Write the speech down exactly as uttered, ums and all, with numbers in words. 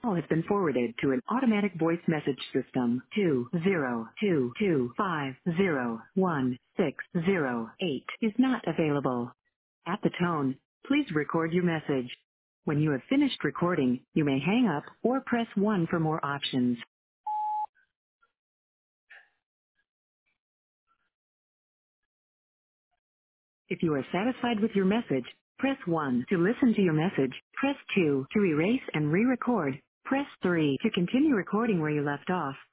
Call has been forwarded to an automatic voice message system. Two zero two two five zero one six zero eight is not available. At the tone, please record your message. When you have finished recording, you may hang up or press one for more options. If you are satisfied with your message, press one to listen to your message. Press two to erase and re-record. Press three to continue recording where you left off.